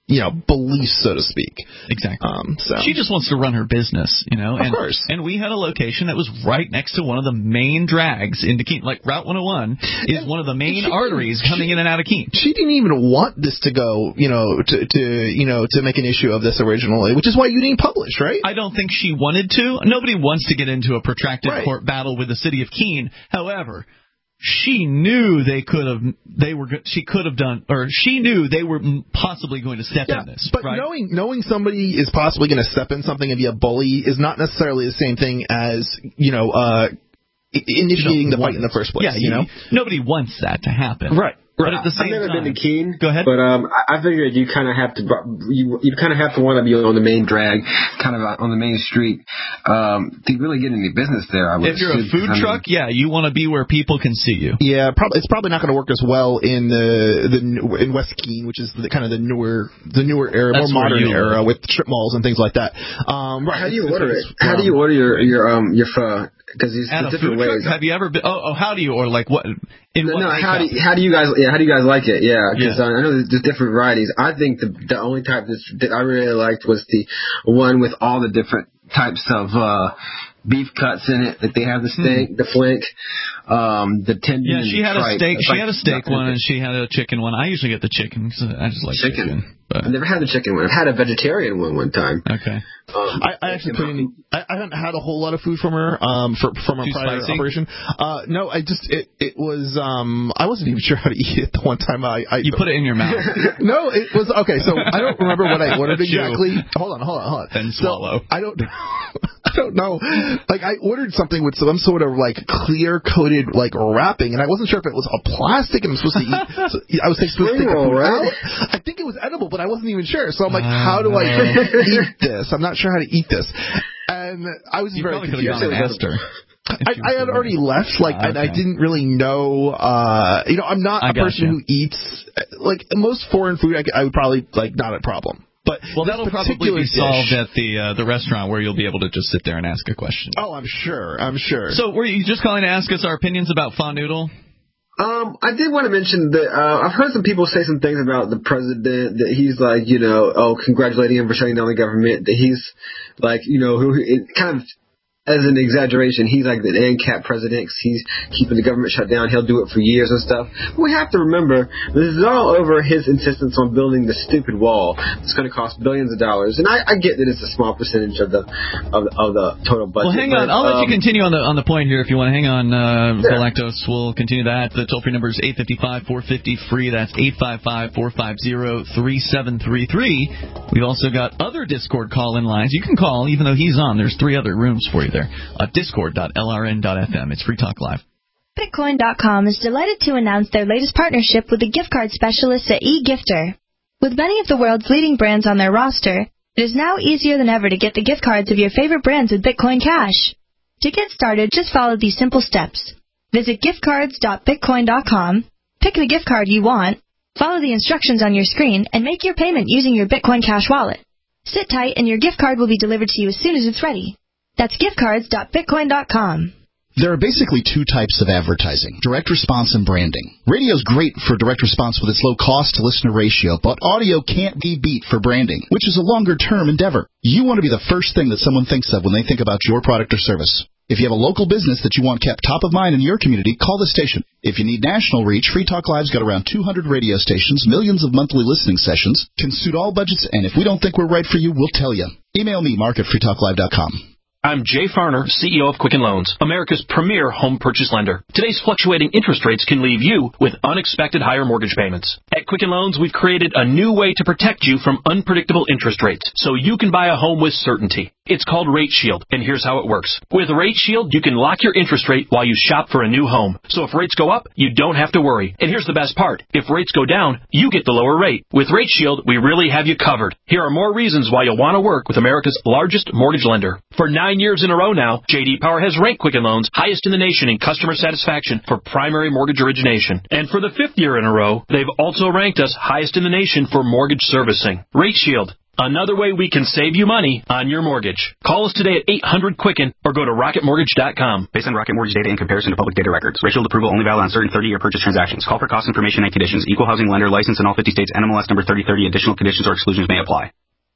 you know, beliefs, so to speak. Exactly. Um, so. She just wants to run her business, you know. Of and, course. And we had a location that was right next to one of the main drags into Keene. Like Route one oh one is one of the main she, arteries coming she, in and out of Keene. She didn't even want this to go, you know, to, to you know to make an issue of this originally, which is why you didn't publish, right? I don't think she wanted to. Nobody wants to get into a protracted right. court battle with the city of Keene. However, she knew they could have, they were, she could have done, or she knew they were possibly going to step yeah, in this. But right? knowing knowing somebody is possibly going to step in something and be a bully is not necessarily the same thing as, you know, uh, initiating the fight in the first place. Yeah, you know, nobody wants that to happen. Right. But at the same I've never time, been to Keene. Go ahead. But um, I, I figured you kind of have to you you kind of have to want to be on the main drag, kind of on the main street, um, to really get any business there. I would if you're a food I mean, truck, yeah, you want to be where people can see you. Yeah, probably it's probably not going to work as well in the the in West Keene, which is the, kind of the newer the newer era, That's more modern era live. with strip malls and things like that. Um, right. How do you it's, order it's, it? How do you order your your um your pho? Because there's At a different food ways. truck? Have you ever been? Oh, oh, how do you order? Like what? In no, what no how makeup? do you, how do you guys yeah how do you guys like it? Yeah, because Yeah. uh, I know there's, there's different varieties. I think the the only type that's, that I really liked was the one with all the different types of uh beef cuts in it. That they have the steak, the flank, um, the tendon. Yeah, she and had a tripe. steak. It's She like- had a steak one, and she had a chicken one. I usually get the chicken because I just like chicken. Chicken. But. I've never had the chicken one. I've had a vegetarian one one time. Okay. Um, I, I actually couldn't. I, I haven't had a whole lot of food from her. Um, for, from her Too prior spicy? operation. Uh, no, I just it it was. Um, I wasn't even sure how to eat it the one time. I, I You put it in your mouth. no, it was okay. So I don't remember what I ordered Chew. exactly. Hold on, hold on, hold on. Then So, swallow. I don't. I don't know. Like I ordered something with some sort of like clear coated like wrapping, and I wasn't sure if it was a plastic and I'm supposed to eat. So I was supposed to take the food out. I think it was edible, but I wasn't even sure. So I'm like, how do I eat this? I'm not sure how to eat this. And I was You very probably could have confused. gone and asked her. I, I had already left, like, Ah, and I okay. didn't really know, uh, you know, I'm not I a person gotcha. who eats, like, most foreign food, I, I would probably, like, not a problem. But Well, this that'll probably particular be solved dish- at the uh, the restaurant where you'll be able to just sit there and ask a question. Oh, I'm sure, I'm sure. So, were you just calling to ask us our opinions about pho noodle? Um, I did want to mention that uh, I've heard some people say some things about the president, that he's like, you know, oh, congratulating him for shutting down the government, that he's like, you know, who it kind of as an exaggeration, he's like the ANCAP president 'cause he's keeping the government shut down. He'll do it for years and stuff. But we have to remember, this is all over his insistence on building the stupid wall. It's going to cost billions of dollars. And I, I get that it's a small percentage of the of, of the total budget. Well, hang but, on. I'll um, let you continue on the on the point here if you want to hang on. Uh, Galactos, we'll continue that. The toll-free number is eight five five, four five zero, free. That's eight five five, four five zero, three seven three three. We've also got other Discord call-in lines. You can call, even though he's on. There's three other rooms for you there. Uh, discord dot L R N dot F M. It's Free Talk Live. Bitcoin dot com is delighted to announce their latest partnership with the gift card specialists at eGifter. With many of the world's leading brands on their roster, it is now easier than ever to get the gift cards of your favorite brands with Bitcoin Cash. To get started, just follow these simple steps. Visit gift cards dot bitcoin dot com, pick the gift card you want, follow the instructions on your screen, and make your payment using your Bitcoin Cash wallet. Sit tight and your gift card will be delivered to you as soon as it's ready. That's gift cards dot bitcoin dot com. There are basically two types of advertising, direct response and branding. Radio's great for direct response with its low cost to listener ratio, but audio can't be beat for branding, which is a longer-term endeavor. You want to be the first thing that someone thinks of when they think about your product or service. If you have a local business that you want kept top of mind in your community, call the station. If you need national reach, Free Talk Live's got around two hundred radio stations, millions of monthly listening sessions, can suit all budgets, and if we don't think we're right for you, we'll tell you. Email me, mark at free talk live dot com. I'm Jay Farner, C E O of Quicken Loans, America's premier home purchase lender. Today's fluctuating interest rates can leave you with unexpected higher mortgage payments. At Quicken Loans, we've created a new way to protect you from unpredictable interest rates so you can buy a home with certainty. It's called Rate Shield, and here's how it works. With Rate Shield, you can lock your interest rate while you shop for a new home. So if rates go up, you don't have to worry. And here's the best part. If rates go down, you get the lower rate. With Rate Shield, we really have you covered. Here are more reasons why you'll want to work with America's largest mortgage lender. For nine years in a row now, J D Power has ranked Quicken Loans highest in the nation in customer satisfaction for primary mortgage origination. And for the fifth year in a row, they've also ranked us highest in the nation for mortgage servicing. Rate Shield. Another way we can save you money on your mortgage. Call us today at eight hundred Quicken or go to rocket mortgage dot com. Based on Rocket Mortgage data in comparison to public data records. Rate Shield approval only valid on certain thirty-year purchase transactions. Call for cost information and conditions. Equal housing lender license in all fifty states. N M L S number thirty thirty. Additional conditions or exclusions may apply.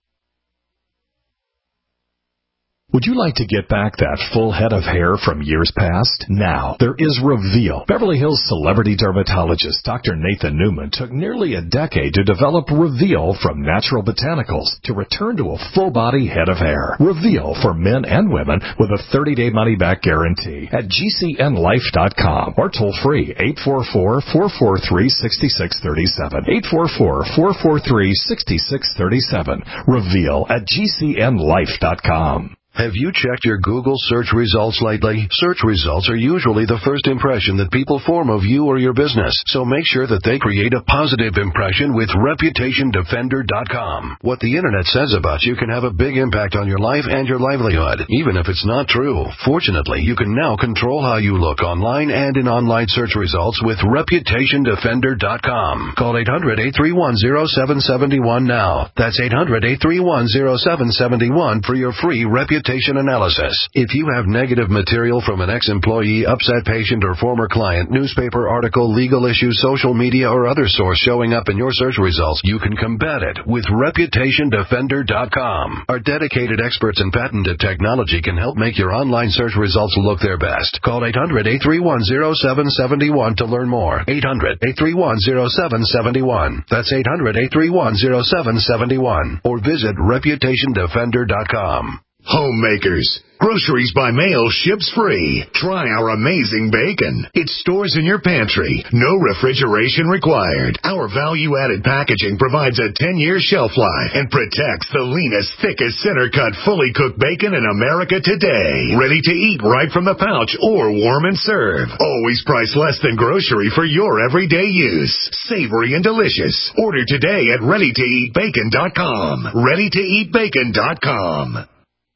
Would you like to get back that full head of hair from years past? Now, there is Reveal. Beverly Hills celebrity dermatologist Doctor Nathan Newman took nearly a decade to develop Reveal from natural botanicals to return to a full-body head of hair. Reveal for men and women with a thirty-day money-back guarantee at G C N life dot com or toll free eight four four, four four three, six six three seven. eight four four, four four three, six six three seven. Reveal at G C N life dot com. Have you checked your Google search results lately? Search results are usually the first impression that people form of you or your business, so make sure that they create a positive impression with reputation defender dot com. What the internet says about you can have a big impact on your life and your livelihood, even if it's not true. Fortunately, you can now control how you look online and in online search results with reputation defender dot com. Call eight hundred, eight three one, zero seven seven one now. That's eight hundred, eight three one, zero seven seven one for your free reputation analysis. If you have negative material from an ex-employee, upset patient, or former client, newspaper article, legal issue, social media, or other source showing up in your search results, you can combat it with reputation defender dot com. Our dedicated experts in patented technology can help make your online search results look their best. Call eight hundred, eight three one, zero seven seven one to learn more. eight hundred, eight three one, zero seven seven one. That's eight hundred, eight three one, zero seven seven one. Or visit reputation defender dot com. Homemakers. Groceries by mail ships free. Try our amazing bacon. It stores in your pantry. No refrigeration required. Our value-added packaging provides a ten-year shelf life and protects the leanest, thickest, center-cut, fully cooked bacon in America today. Ready to eat right from the pouch or warm and serve. Always priced less than grocery for your everyday use. Savory and delicious. Order today at ready to eat bacon dot com. ready to eat bacon dot com.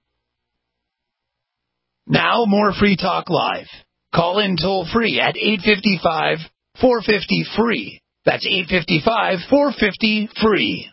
Now, more Free Talk Live. Call in toll-free at eight five five, four five zero, free. That's eight five five, four five zero, free.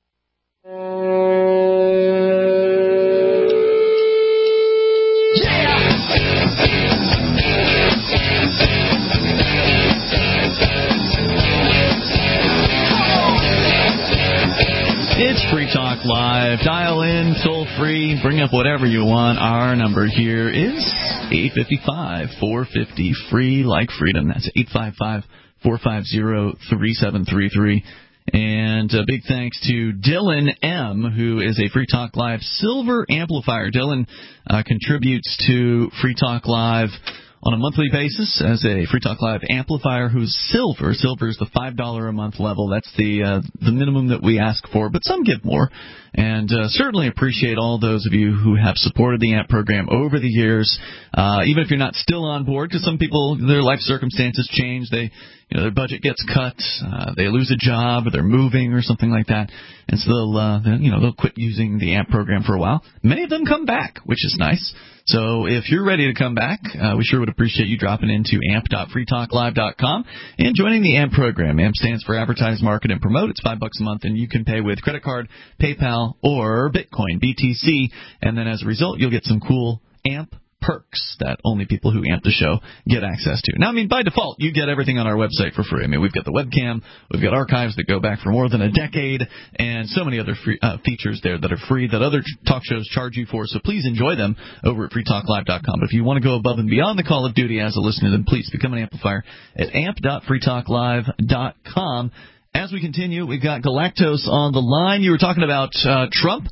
It's Free Talk Live. Dial in, toll free, bring up whatever you want. Our number here is eight five five, four five zero, free, like freedom. That's eight five five, four five zero, three seven three three. And a big thanks to Dylan M., who is a Free Talk Live Silver Amplifier. Dylan uh, contributes to Free Talk Live on a monthly basis as a Free Talk Live amplifier who's silver. Silver is the five dollars a month level. That's the uh, the minimum that we ask for, but some give more. And uh, certainly appreciate all those of you who have supported the A M P program over the years, uh, even if you're not still on board, because some people, their life circumstances change. They, you know, their budget gets cut, uh, they lose a job, or they're moving or something like that, and so they'll, uh, they'll, you know, they'll quit using the A M P program for a while. Many of them come back, which is nice. So if you're ready to come back, uh, we sure would appreciate you dropping into amp dot free talk live dot com and joining the A M P program. A M P stands for Advertise, Market, and Promote. It's five bucks a month, and you can pay with credit card, PayPal, or Bitcoin, B T C. And then as a result, you'll get some cool A M P perks that only people who amp the show get access to. Now, I mean, by default, you get everything on our website for free. I mean, we've got the webcam, we've got archives that go back for more than a decade, and so many other free, uh, features there that are free that other talk shows charge you for, so please enjoy them over at free talk live dot com. But if you want to go above and beyond the call of duty as a listener, then please become an amplifier at amp dot free talk live dot com. As we continue, we've got Galactos on the line. You were talking about uh, Trump?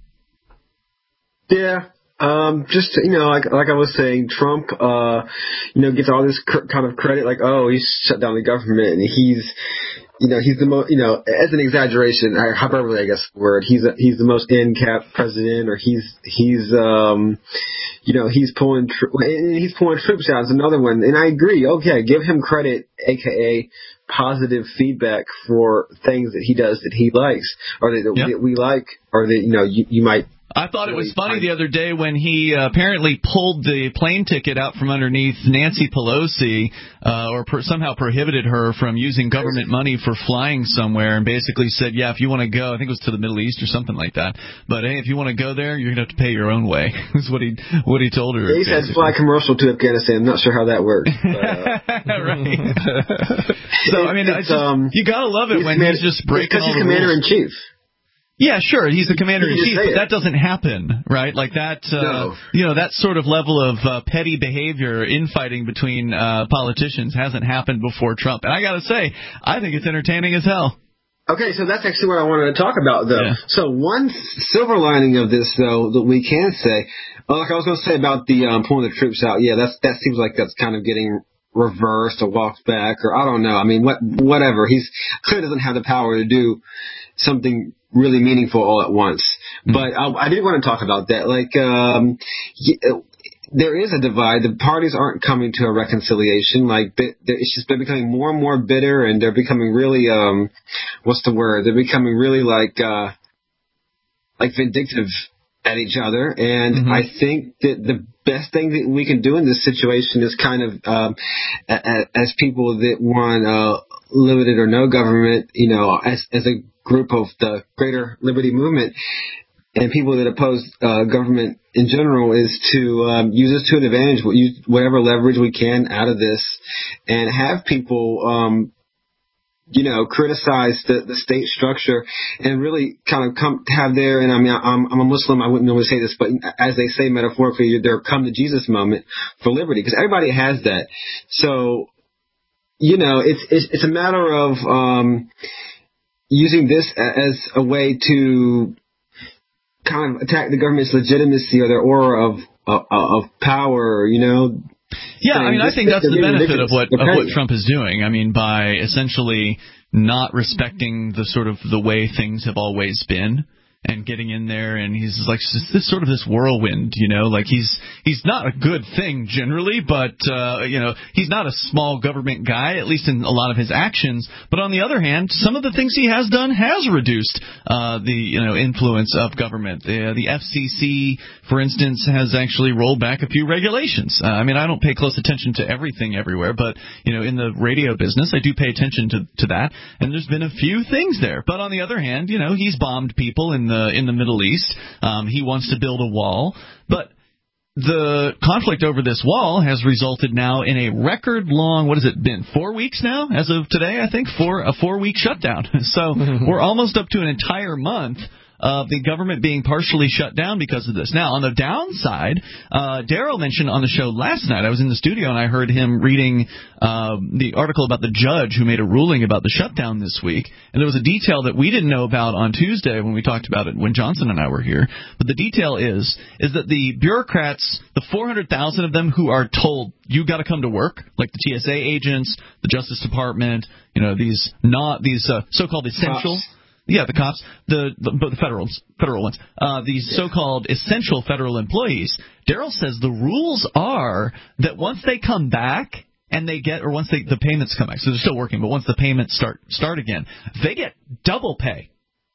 Yeah. Um, just, you know, like, like I was saying, Trump, uh, you know, gets all this cr- kind of credit, like, oh, he's shut down the government, and he's, you know, he's the most, you know, as an exaggeration, hyperbole, I guess, word, he's a, he's the most in-cap president, or he's, he's, um, you know, he's pulling, tr- he's pulling troops out. It's another one, and I agree, okay, give him credit, aka positive feedback for things that he does that he likes, or that, yep. that we like, or that, you know, you, you might I thought it was funny the other day when he uh, apparently pulled the plane ticket out from underneath Nancy Pelosi, uh, or per- somehow prohibited her from using government money for flying somewhere, and basically said, yeah, if you want to go, I think it was to the Middle East or something like that, but hey, if you want to go there, you're going to have to pay your own way. Is what he what he told her. Yeah, he said fly commercial to Afghanistan. I'm not sure how that works. But, uh, right. So, I mean, I just, um, you got to love it when he's just breaking all the rules. Because he's commander-in-chief. Yeah, sure. He's the commander-in-chief, but that doesn't happen, right? Like that, uh, no. you know, that sort of level of uh, petty behavior, infighting between uh, politicians hasn't happened before Trump. And I got to say, I think it's entertaining as hell. Okay, so that's actually what I wanted to talk about, though. Yeah. So one silver lining of this, though, that we can say, like I was going to say about the um, pulling the troops out, yeah, that's that seems like that's kind of getting reversed or walked back, or I don't know. I mean, what whatever. He's clearly doesn't have the power to do something really meaningful all at once. Mm-hmm. But I, I did want to talk about that. Like, um, yeah, there is a divide. The parties aren't coming to a reconciliation. Like, it's just been becoming more and more bitter, and they're becoming really, um, what's the word? They're becoming really like, uh, like vindictive at each other. And mm-hmm. I think that the best thing that we can do in this situation is kind of, um, as people that want, uh, limited or no government, you know, as, as a group of the greater liberty movement, and people that oppose uh, government in general, is to um, use this to an advantage, use whatever leverage we can out of this, and have people, um, you know, criticize the, the state structure and really kind of come have their, and I mean, I'm, I'm a Muslim, I wouldn't normally say this, but as they say metaphorically, their come to Jesus moment for liberty, because everybody has that. So, you know, it's it's, it's a matter of um, using this as a way to kind of attack the government's legitimacy or their aura of of, of power, you know. Yeah, I mean, I think that's the benefit of what of what Trump is doing. I mean, by essentially not respecting the sort of the way things have always been, and getting in there, and he's like this sort of this whirlwind, you know, like he's he's not a good thing generally, but uh, you know, he's not a small government guy, at least in a lot of his actions. But on the other hand, some of the things he has done has reduced uh, the you know influence of government. The, uh, the F C C, for instance, has actually rolled back a few regulations. Uh, I mean, I don't pay close attention to everything everywhere, but you know, in the radio business, I do pay attention to to that, and there's been a few things there. But on the other hand, you know, he's bombed people in the in the Middle East. Um, he wants to build a wall, but the conflict over this wall has resulted now in a record long, what has it been, four weeks now as of today, I think, for a four week shutdown. So we're almost up to an entire month of the government being partially shut down because of this. Now, on the downside, uh, Daryl mentioned on the show last night, I was in the studio and I heard him reading uh, the article about the judge who made a ruling about the shutdown this week. And there was a detail that we didn't know about on Tuesday when we talked about it when Johnson and I were here. But the detail is, is that the bureaucrats, the four hundred thousand of them who are told, you got to come to work, like the T S A agents, the Justice Department, you know, these not these uh, so-called essential... Cops. Yeah, the cops, the the, the federal federal ones, uh, these yeah. so-called essential federal employees. Daryl says the rules are that once they come back and they get, or once they, the payments come back, so they're still working, but once the payments start start again, they get double pay.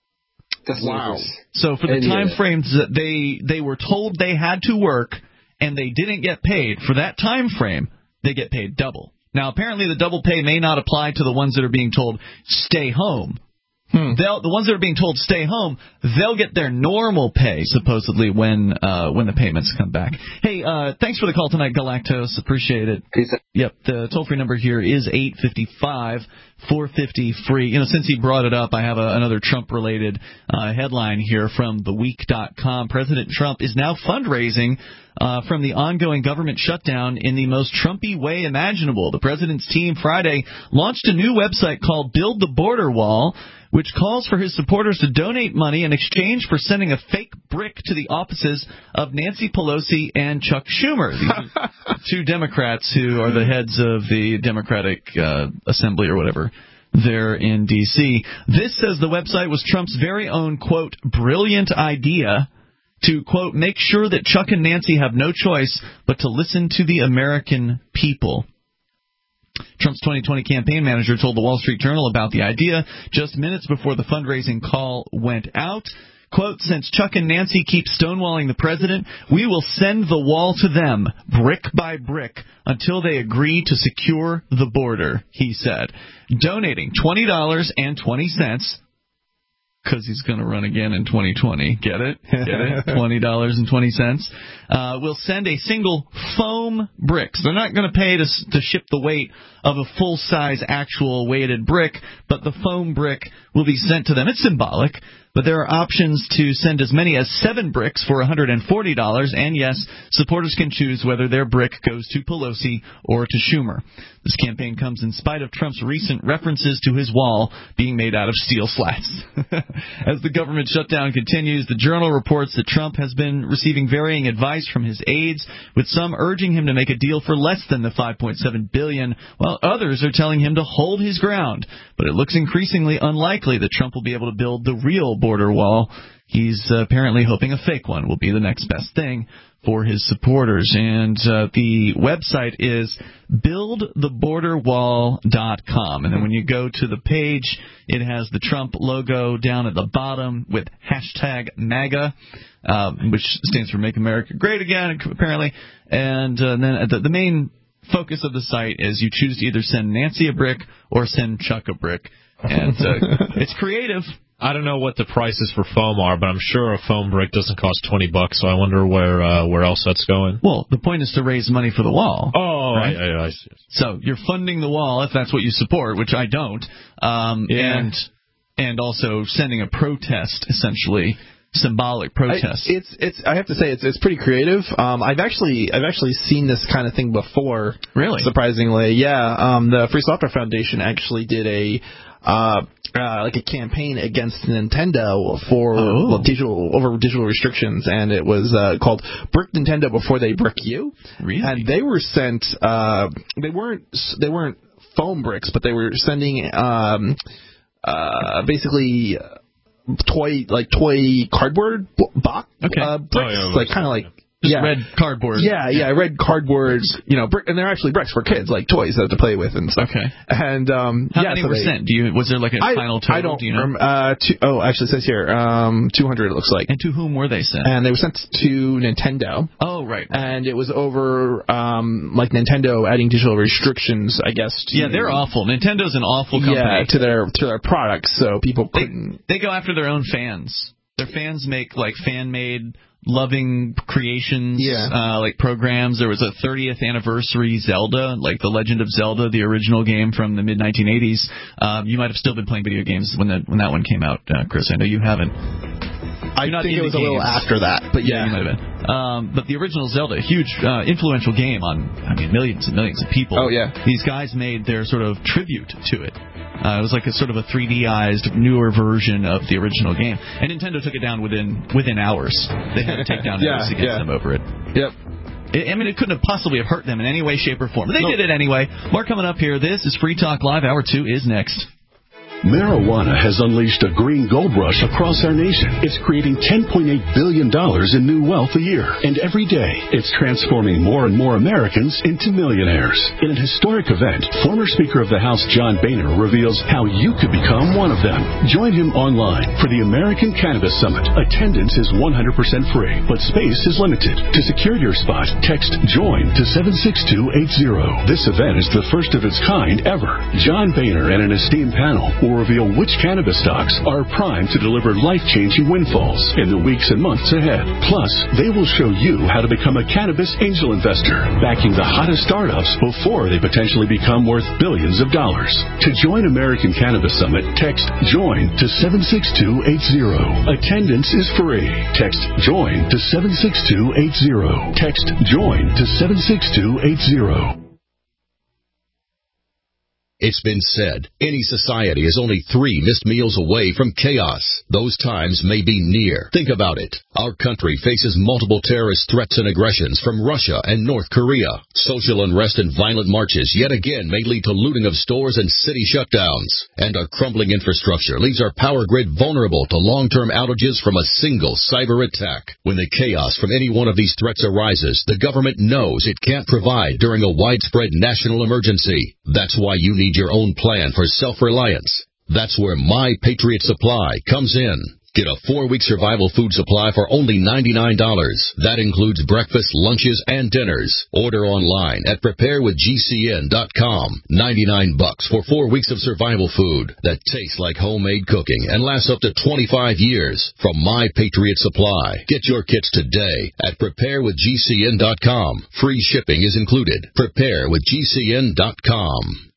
That's wow. So for the time frames that they they were told they had to work and they didn't get paid for that time frame, they get paid double. Now, apparently the double pay may not apply to the ones that are being told stay home. Hmm. They'll, the ones that are being told stay home, they'll get their normal pay, supposedly, when uh, when the payments come back. Hey, uh, thanks for the call tonight, Galactos. Appreciate it. Peace. Yep, the toll-free number here is eight five five, four five zero, free. You know, since he brought it up, I have a, another Trump-related uh, headline here from the week dot com. President Trump is now fundraising Uh, from the ongoing government shutdown in the most Trumpy way imaginable. The president's team Friday launched a new website called Build the Border Wall, which calls for his supporters to donate money in exchange for sending a fake brick to the offices of Nancy Pelosi and Chuck Schumer, the two Democrats who are the heads of the Democratic uh, Assembly or whatever there in D C This, says the website, was Trump's very own, quote, brilliant idea to, quote, make sure that Chuck and Nancy have no choice but to listen to the American people. Trump's twenty twenty campaign manager told the Wall Street Journal about the idea just minutes before the fundraising call went out. Quote, since Chuck and Nancy keep stonewalling the president, we will send the wall to them, brick by brick, until they agree to secure the border, he said. Donating twenty dollars and twenty cents, because he's going to run again in twenty twenty. Get it? Get it? twenty dollars and twenty cents. Uh, we'll send a single foam brick. So they're not going to pay to, to ship the weight of a full-size actual weighted brick, but the foam brick will be sent to them. It's symbolic, but there are options to send as many as seven bricks for one hundred forty dollars, and yes, supporters can choose whether their brick goes to Pelosi or to Schumer. This campaign comes in spite of Trump's recent references to his wall being made out of steel slats. As the government shutdown continues, the Journal reports that Trump has been receiving varying advice from his aides, with some urging him to make a deal for less than the five point seven billion dollars, while others are telling him to hold his ground. But it looks increasingly unlikely that Trump will be able to build the real border wall. He's uh, apparently hoping a fake one will be the next best thing for his supporters. And uh, the website is build the border wall dot com. And then when you go to the page, it has the Trump logo down at the bottom with hashtag MAGA, um, which stands for Make America Great Again, apparently. And uh, then the, the main focus of the site is you choose to either send Nancy a brick or send Chuck a brick. And uh, it's creative. I don't know what the prices for foam are, but I'm sure a foam brick doesn't cost twenty bucks. So I wonder where uh, where else that's going. Well, the point is to raise money for the wall. Oh, right? I, I, I see. So you're funding the wall if that's what you support, which I don't, um, Yeah. and and also sending a protest, essentially symbolic protest. I, it's it's. I have to say it's it's pretty creative. Um, I've actually I've actually seen this kind of thing before. Really? Surprisingly, yeah. Um, the Free Software Foundation actually did a. Uh, uh, like a campaign against Nintendo for Oh. well, digital over digital restrictions, and it was uh, called "Brick Nintendo Before They Brick You." Really? And they were sent. Uh, they weren't. They weren't foam bricks, but they were sending um, uh, basically toy like toy cardboard box Okay. uh, bricks, Oh, yeah, like kind of like. Just yeah. red cardboard. Yeah, yeah, red cardboard, you know, brick, and they're actually bricks for kids, like toys that to play with and stuff. Okay. And um, How yeah, many so were they, sent? Do you was there like a I, final total? I don't. Do you know? rem- uh, two, oh, actually, it says here um, two hundred. It looks like. And to whom were they sent? And they were sent to Nintendo. Oh, right. And it was over um, like Nintendo adding digital restrictions, I guess. To, Yeah, they're awful. Nintendo's an awful company. Yeah, to their to their products, so people couldn't. They, they go after their own fans. Their fans make like fan-made, loving creations, Yeah. uh, like programs. There was a thirtieth anniversary Zelda, like The Legend of Zelda, the original game from the mid nineteen eighties. Um, you might have still been playing video games when that when that one came out, uh, Chris. I know you haven't. I You're not think it into was a little games. after that, but yeah. Yeah, you might have been. Um, but the original Zelda, a huge, uh, influential game on, I mean, millions and millions of people. Oh, yeah. These guys made their sort of tribute to it. Uh, it was like a sort of a three D-ized, newer version of the original game. And Nintendo took it down within within hours. They had to take down Yeah, notice against yeah. them over it. Yep. I I mean, it couldn't have possibly have hurt them in any way, shape, or form. But they Nope. did it anyway. More coming up here. This is Free Talk Live. Hour two is next. Marijuana has unleashed a green gold rush across our nation. It's creating ten point eight billion dollars in new wealth a year. And every day, it's transforming more and more Americans into millionaires. In an historic event, former Speaker of the House John Boehner reveals how you could become one of them. Join him online for the American Cannabis Summit. Attendance is one hundred percent free, but space is limited. To secure your spot, text JOIN to seven six two eight zero. This event is the first of its kind ever. John Boehner and an esteemed panel will reveal which cannabis stocks are primed to deliver life-changing windfalls in the weeks and months ahead. Plus, they will show you how to become a cannabis angel investor, backing the hottest startups before they potentially become worth billions of dollars. To join American Cannabis Summit, text JOIN to seven six two eight zero. Attendance is free. Text JOIN to seven six two eight zero. Text JOIN to seven six two eight zero. It's been said, any society is only three missed meals away from chaos. Those times may be near. Think about it. Our country faces multiple terrorist threats and aggressions from Russia and North Korea. Social unrest and violent marches yet again may lead to looting of stores and city shutdowns. And our crumbling infrastructure leaves our power grid vulnerable to long-term outages from a single cyber attack. When the chaos from any one of these threats arises, the government knows it can't provide during a widespread national emergency. That's why you need your own plan for self-reliance. That's where My Patriot Supply comes in. Get a four-week survival food supply for only ninety-nine dollars. That includes breakfast, lunches, and dinners. Order online at prepare with G C N dot com. ninety-nine bucks for four weeks of survival food that tastes like homemade cooking and lasts up to twenty-five years from My Patriot Supply. Get your kits today at prepare with G C N dot com. Free shipping is included. prepare with G C N dot com.